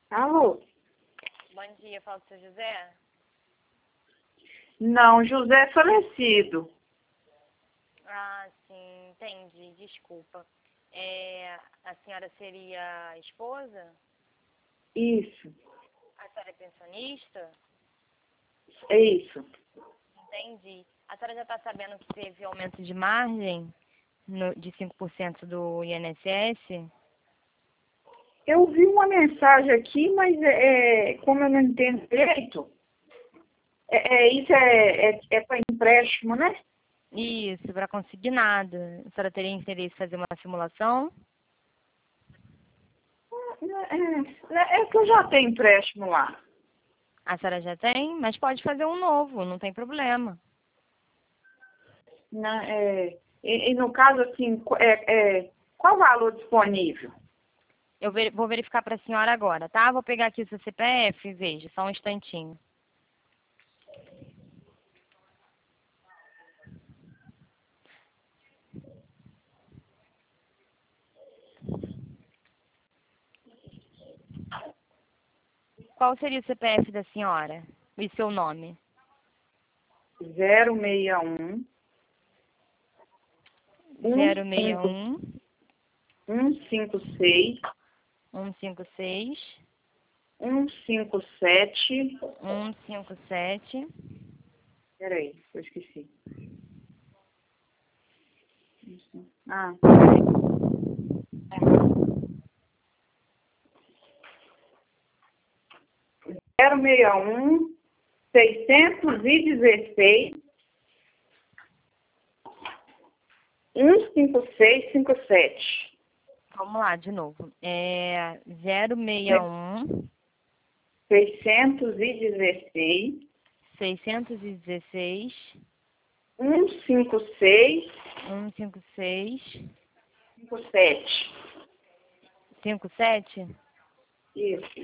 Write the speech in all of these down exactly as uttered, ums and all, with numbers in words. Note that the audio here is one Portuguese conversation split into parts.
Alô? Bom dia, fala com o seu José? Não, José é falecido. Ah, sim, entendi, desculpa. É, a senhora seria a esposa? Isso, A senhora é pensionista? é isso. Entendi. A senhora já está sabendo que teve aumento de margem no- de cinco por cento do I N S S? Eu vi uma mensagem aqui, mas é, é, como eu não entendo direito, é, é, isso é, é, é para empréstimo, né? Isso, para conseguir nada. A senhora teria interesse em fazer uma simulação? É, é, é que eu já tenho empréstimo lá. A senhora já tem, mas pode fazer um novo, não tem problema. Né? É, e, e no caso, assim, qu- é, é, qual o valor disponível? Eu ver- vou verificar para a senhora agora, tá? Vou pegar aqui o seu C P F, veja, só um instantinho. Qual seria o C P F da senhora? E seu nome? Zero seis um, um zero seis cinco, um, um cinco seis, um cinco seis, um cinco sete. um cinco sete. Peraí, eu esqueci. Ah, peraí. Zero seis um, seiscentos e dezesseis, um cinco seis cinco sete. Vamos lá, de novo. É zero seis um, Seiscentos e dezesseis, seiscentos e dezesseis, um cinco seis um cinco seis, cinco sete. cinco sete. Isso.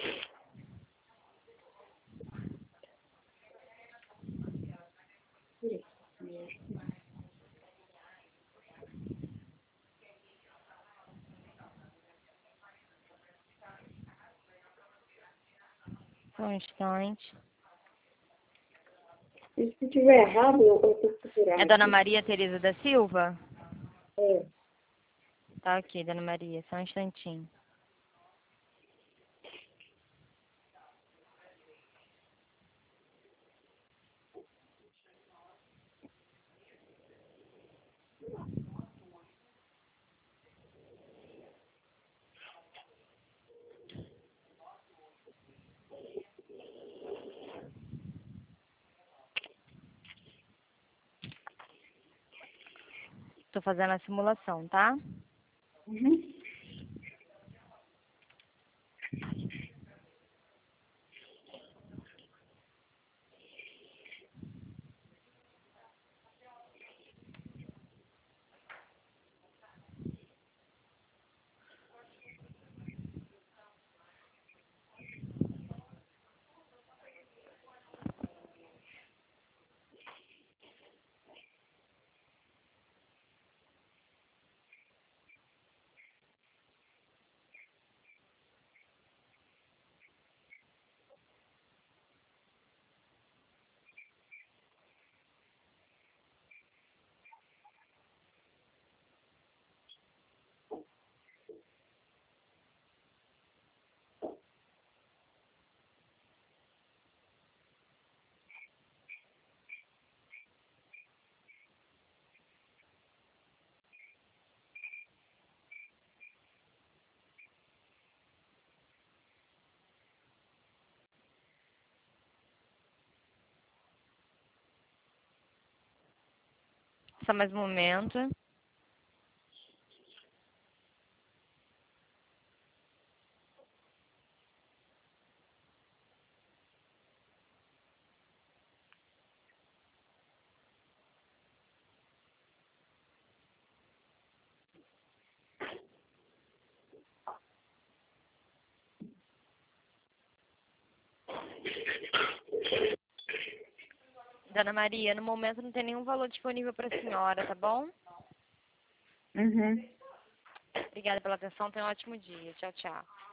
Só um instante. E se tiver errado, eu eu tô procurando É Dona aqui. Maria Tereza da Silva? É. Tá ok, Dona Maria, só um instantinho. Tô fazendo a simulação, tá? Uhum. Só mais um momento. Dona Maria, no momento não tem nenhum valor disponível para a senhora, tá bom? Uhum. Obrigada pela atenção, tenha um ótimo dia. Tchau, tchau.